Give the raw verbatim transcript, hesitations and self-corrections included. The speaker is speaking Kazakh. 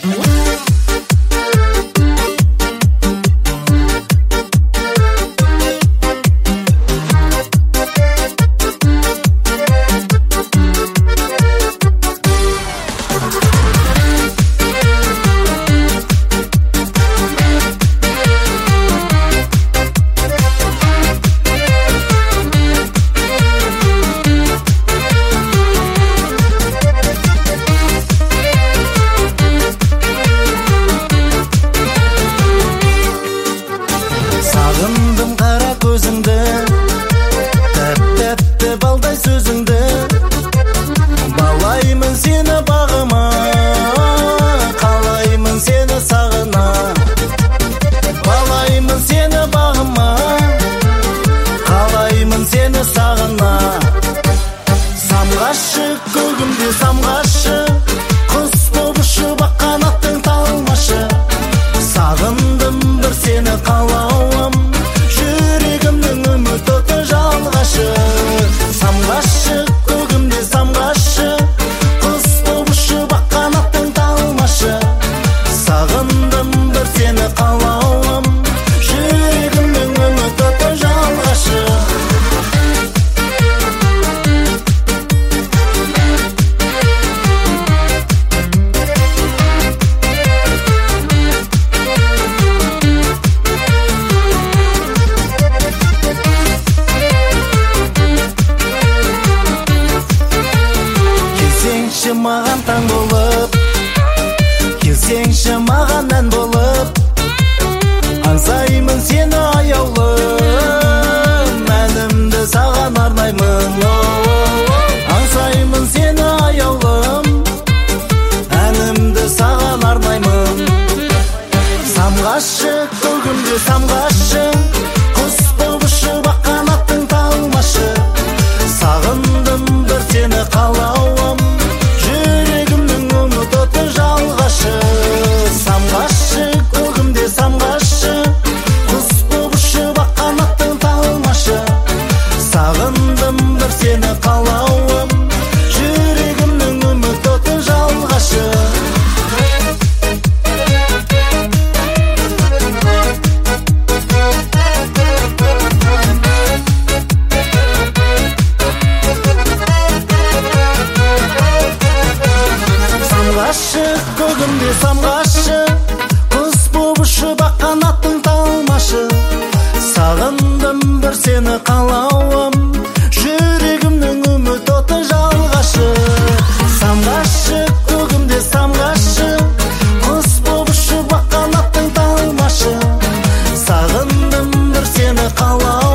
Маған таң болып, келсеңші маған ән болып, аңсаймын сені аяулым, әнімді саған арнаймын. Аңсаймын сені аяулым, әнімді саған арнаймын. Самғашы көгімде самғашы, құс болып ұшып ақ қанаттың талмашы. Сағындым бір сені қалауым, жүрегімнің үміт оты жалғашы. Самғашы көгімде самғашы, құс болып ұшып ақ қанаттың талмашы. Сағындым бір сені қалауым, жүрегімнің үміт оты жалғашы. Самғашы көгімде самғашы, құс болып ұшып ақ қанаттың талмашы. Сағындым бір сені қалауым, жүрегімнің үміт оты жалғашы. Самғашы көгімде самғашы, құс болып ұшып ақ қанаттың талмашы. Сағындым бір сені қалауым,